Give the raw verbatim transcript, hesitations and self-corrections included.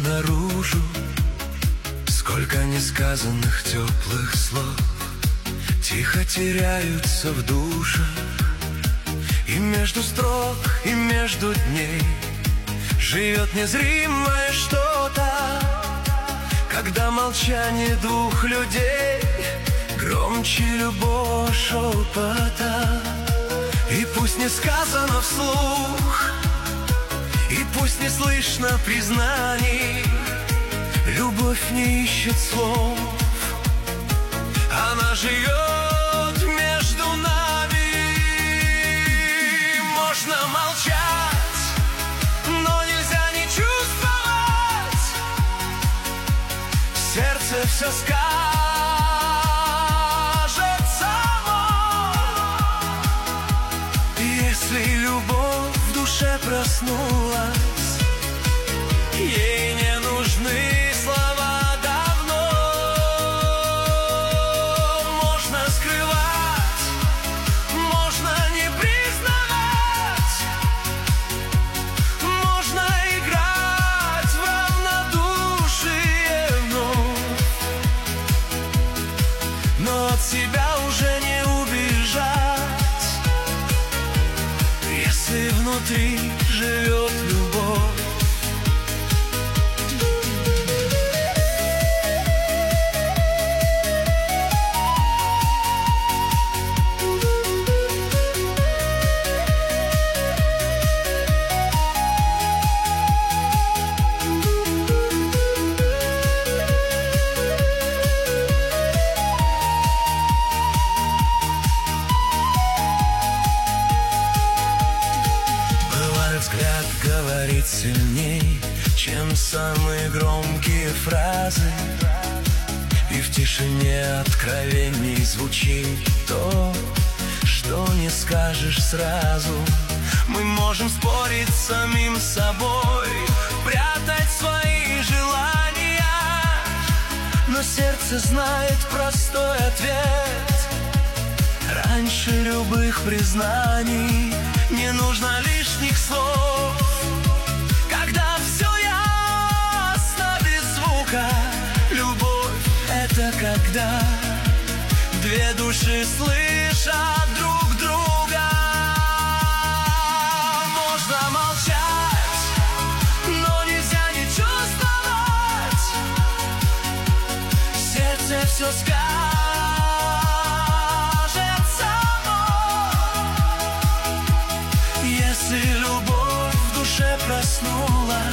наружу. Сколько несказанных теплых слов тихо теряются в душах. И между строк, и между дней живет незримое что-то, когда молчание двух людей громче любого шепота. И пусть не сказано вслух, и пусть не слышно признаний, любовь не ищет слов, она живет между нами. Можно молчать, но нельзя не чувствовать. Сердце все скажет само. Если любовь в душе проснулась, ей не нужны слова давно. Можно скрывать, можно не признавать, можно играть в равнодушие вновь, но от себя уже не убежать, если внутри живет любовь. Взгляд говорит сильней, чем самые громкие фразы. И в тишине откровений звучит то, что не скажешь сразу. Мы можем спорить с самим собой, прятать свои желания, но сердце знает простой ответ. Раньше любых признаний не нужно лишних слов. Когда все ясно без звука, любовь — это когда две души слышат друг друга. Можно молчать, но нельзя не чувствовать. Сердце все скажет. Если любовь в душе проснулась,